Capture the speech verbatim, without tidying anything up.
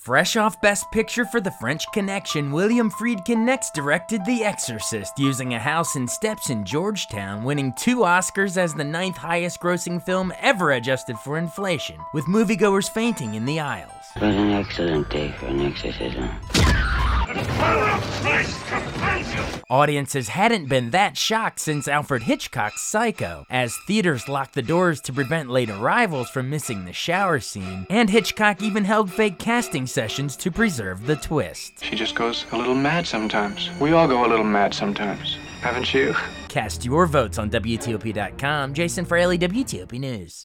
Fresh off Best Picture for The French Connection, William Friedkin next directed The Exorcist, using a house and steps in Georgetown, winning two Oscars as the ninth highest grossing film ever adjusted for inflation, with moviegoers fainting in the aisles. It was an excellent day for an exorcism. Audiences hadn't been that shocked since Alfred Hitchcock's Psycho, as theaters locked the doors to prevent late arrivals from missing the shower scene, and Hitchcock even held fake casting sessions to preserve the twist. She just goes a little mad sometimes. We all go a little mad sometimes, haven't you? Cast your votes on W T O P dot com. Jason Fraley, W T O P News.